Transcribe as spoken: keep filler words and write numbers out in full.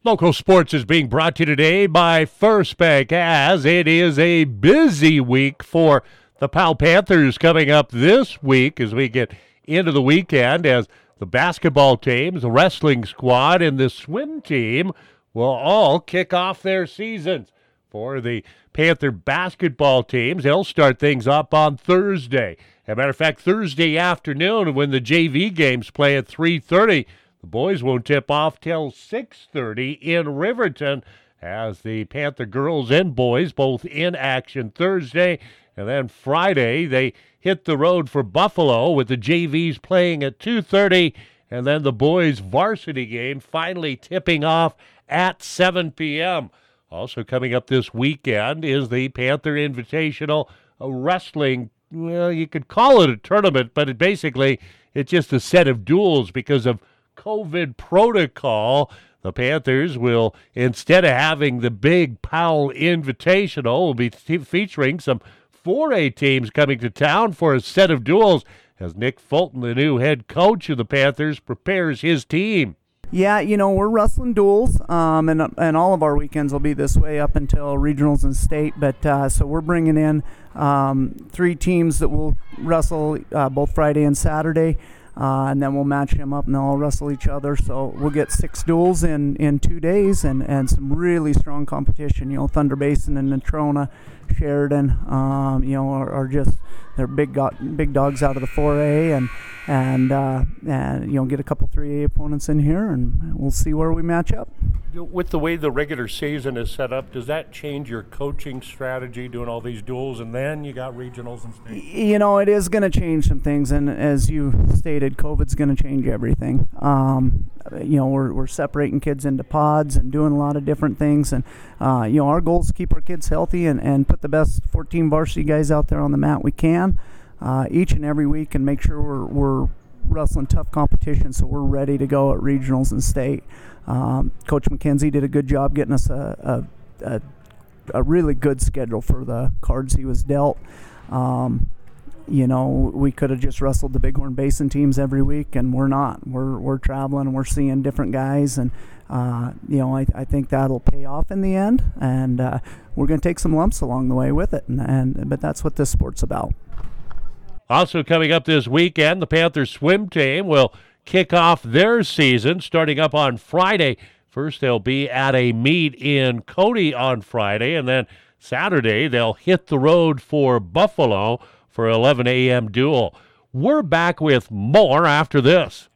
Local sports is being brought to you today by First Bank, as it is a busy week for the Powell Panthers coming up this week as we get into the weekend, as the basketball teams, the wrestling squad, and the swim team will all kick off their seasons. For the Panther basketball teams, they'll start things up on Thursday. As a matter of fact, Thursday afternoon when the J V games play at three thirty, the boys won't tip off till six thirty in Riverton, as the Panther girls and boys both in action Thursday. And then Friday, they hit the road for Buffalo with the J Vs playing at two thirty, and then the boys' varsity game finally tipping off at seven p.m. Also coming up this weekend is the Panther Invitational Wrestling. Well, you could call it a tournament, but it basically it's just a set of duels because of COVID protocol. The Panthers will, instead of having the big Powell Invitational, will be t- featuring some four A teams coming to town for a set of duels as Nick Fulton, the new head coach of the Panthers, prepares his team. Yeah, you know, we're wrestling duels, um, and and all of our weekends will be this way up until regionals and state. But uh, so we're bringing in um, three teams that will wrestle uh, both Friday and Saturday. Uh, and then we'll match them up and they'll all wrestle each other. So we'll get six duels in, in two days and, and some really strong competition. You know, Thunder Basin and Natrona, Sheridan, um, you know, are, are just, they're big go- big dogs out of the four A, and, and, uh, and, you know, get a couple three A opponents in here and we'll see where we match up. With the way the regular season is set up, does that change your coaching strategy, doing all these duels, and then you got regionals and state? You know, it is going to change some things, and as you stated, COVID's going to change everything. Um, you know, we're we're separating kids into pods and doing a lot of different things, and uh, you know, our goal is to keep our kids healthy and, and put the best fourteen varsity guys out there on the mat we can uh, each and every week, and make sure we're we're wrestling tough competition so we're ready to go at regionals and state. Um, Coach McKenzie did a good job getting us a, a, a, a really good schedule for the cards he was dealt. Um, you know, we could have just wrestled the Bighorn Basin teams every week, and we're not. We're we're traveling, and we're seeing different guys, and uh, you know, I, I think that'll pay off in the end, and uh, we're going to take some lumps along the way with it, and, and but that's what this sport's about. Also coming up this weekend, the Panthers swim team will kick off their season starting up on Friday. First, they'll be at a meet in Cody on Friday, and then Saturday they'll hit the road for Buffalo for eleven a.m. duel. We're back with more after this.